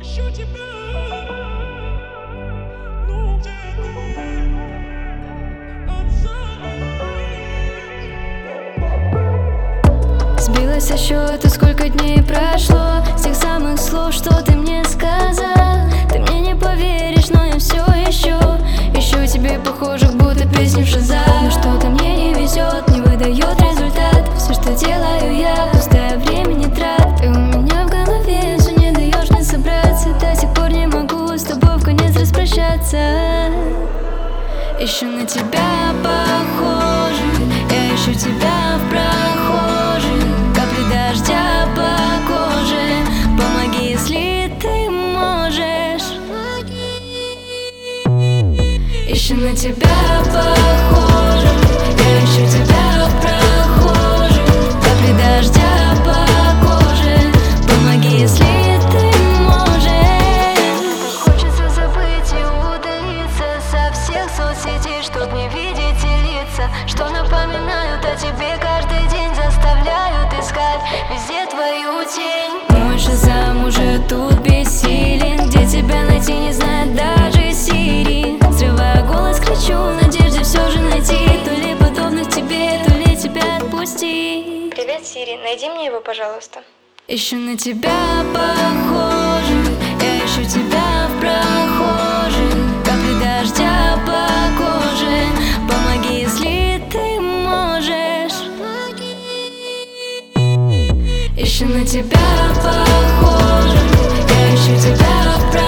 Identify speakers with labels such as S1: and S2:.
S1: ищу тебя, ну где ты?
S2: Сбилась со счета, сколько дней прошло с тех самых слов, что ты мне сказал. Ты мне не поверишь, но я все ищу тебе похожих, будто песни в Шазам. Но что-то мне не везет, не выдает результат. Все, что делаю я, пустое времени трат. И у меня в голове все не даешь мне собраться. До сих пор не могу с тобой в конец распрощаться. Ищу на тебя похожих, я ищу тебя в прохожих. Капли дождя по коже, помоги, если ты можешь. Ищу на тебя похожих, я ищу тебя в прохожих. Капли дождя по коже, помоги, если ты можешь. Хочется забыть и удалиться со всех соцсетей, чтоб не видеть и лица, что напоминают о тебе каждый день, заставляют искать везде твою тень. Мой Шазам уже тут бессилен, где тебя найти не знает даже Сири. Срываю голос, кричу в надежде все же найти то ли подобных тебе, то ли тебя отпустить.
S3: Привет, Сири, найди мне его, пожалуйста.
S2: Ищу на тебя похожих, я ищу тебя в прохожих. Капли дождя по коже, помоги, если ты можешь. Ищу на тебя похожих, я ищу тебя в прохожих.